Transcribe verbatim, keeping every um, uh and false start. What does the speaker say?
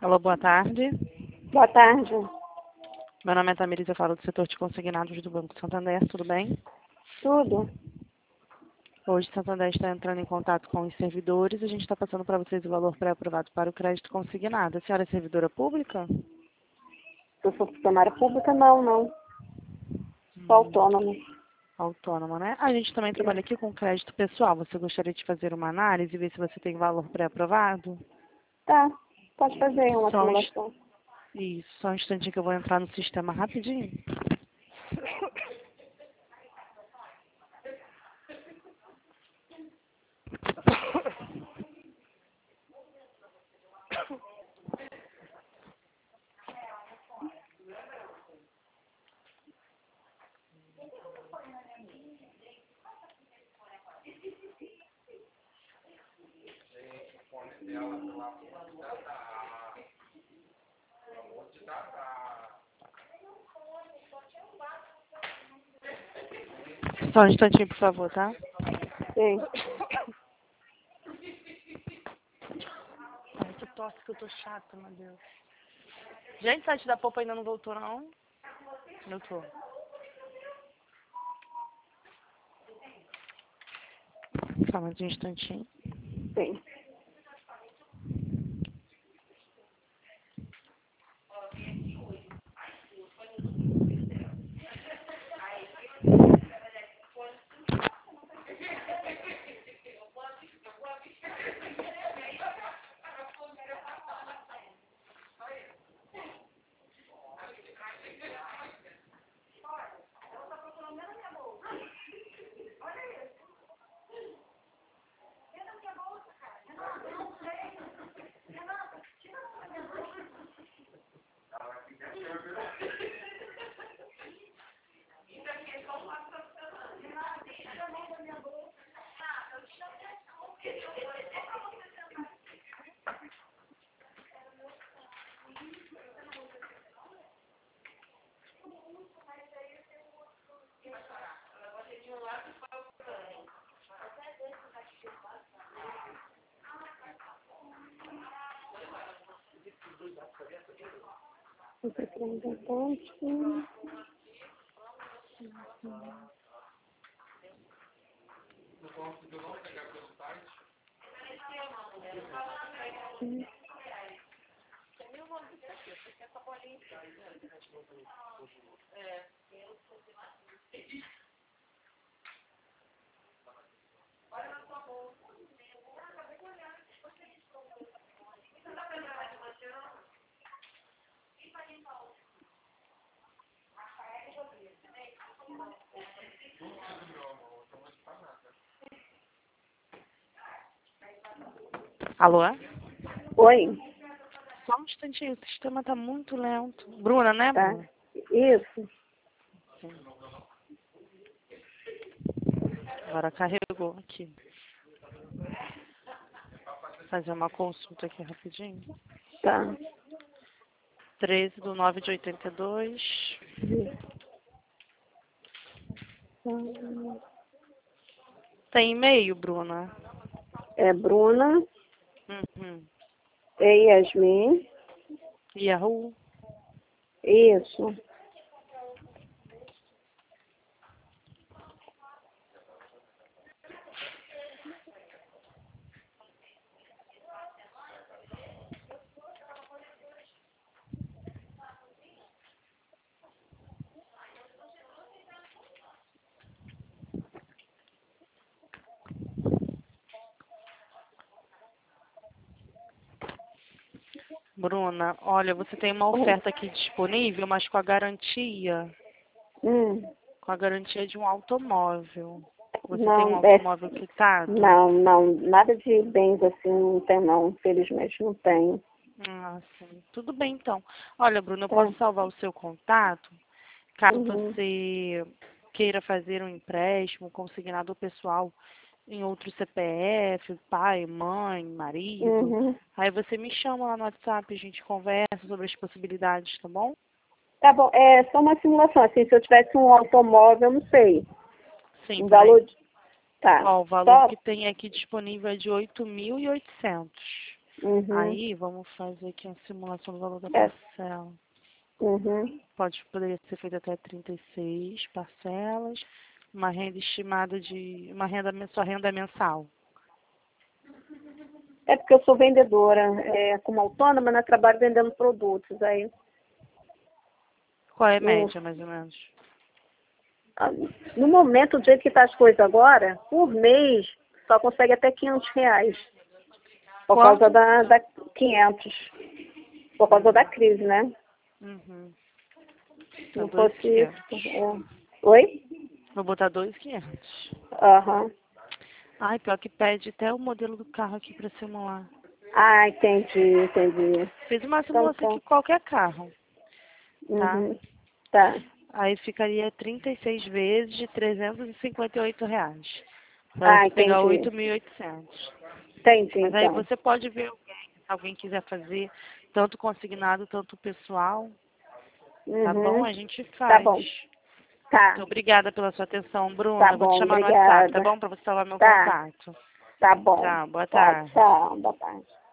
Alô, boa tarde. Boa tarde. Meu nome é Tamires, eu falo do setor de consignados do Banco Santander, tudo bem? Tudo? Hoje, Santander está entrando em contato com os servidores e a gente está passando para vocês o valor pré-aprovado para o crédito consignado. A senhora é servidora pública? Se eu sou funcionária pública, não, não. Sou autônoma. Autônoma, né? A gente também trabalha aqui com crédito pessoal. Você gostaria de fazer uma análise e ver se você tem valor pré-aprovado? Tá, pode fazer uma Só um inst- simulação. Isso, só um instantinho que eu vou entrar no sistema rapidinho. Só um instantinho, por favor, tá? Sim. Ai, que tosse que eu tô chata, meu Deus. Gente, o site da Poupa ainda não voltou, não? Eu tô. Só mais um instantinho. Sim. Representante. Alô? Oi, Só um instantinho, o sistema tá muito lento. Bruna, né, tá? Bruna? Isso. Agora carregou aqui. Vou fazer uma consulta aqui rapidinho. Tá. treze do nove de oitenta e dois. Tem e-mail, Bruna? É Bruna, Uhum. é Yasmin. Yahoo? Isso. Bruna, olha, você tem uma oferta aqui disponível, mas com a garantia, Hum. com a garantia de um automóvel. Você tem um Não, é, automóvel quitado? não, não, nada de bens assim não tem não, infelizmente não tenho. Ah, sim. Tudo bem, então. Olha, Bruna, eu Tá. posso salvar o seu contato, caso Uhum. você queira fazer um empréstimo consignado ao pessoal em outro C P F, pai, mãe, marido. Uhum. Aí você me chama lá no WhatsApp, a gente conversa sobre as possibilidades, tá bom? Tá bom, é só uma simulação, assim, se eu tivesse um automóvel, não sei, Sim, um peraí. valor de... Tá, Ó, o valor só... que tem aqui disponível é de oito mil e oitocentos. Uhum. Aí, vamos fazer aqui uma simulação do valor da É. parcela. Uhum. Pode, poderia ser feita até trinta e seis parcelas, uma renda estimada de, uma renda, men- sua renda mensal. É porque eu sou vendedora, é, como autônoma, né? Trabalho vendendo produtos. Aí, Qual é a no, média, mais ou menos? ah, no momento, do jeito que tá as coisas agora, por mês, só consegue até quinhentos reais. Por Quanto? causa da, da quinhentos. Por causa da crise, né? Uhum. Se Tá não dois fosse isso. quinhentos. É. Oi? Vou botar dois quinhentos. Aham. Ai, pior que pede até o modelo do carro aqui pra simular. Ah, entendi, entendi. Fiz uma Então simulação tá. aqui qualquer carro, tá? Uhum. Tá. Aí ficaria trinta e seis vezes de trezentos e cinquenta e oito reais. Pra Ah, você pegar entendi. oito mil e oitocentos. Entendi, Mas aí então. você pode ver alguém, se alguém quiser fazer, tanto consignado, tanto pessoal, tá bom? Uhum. A gente Tá faz. bom. Tá. Muito obrigada pela sua atenção, Tá Bruna. Vou te bom, chamar no WhatsApp, tá obrigada. bom? Pra você salvar meu Tá. contato. Tá bom. Tchau, boa Tá, tarde. tchau. Boa tarde.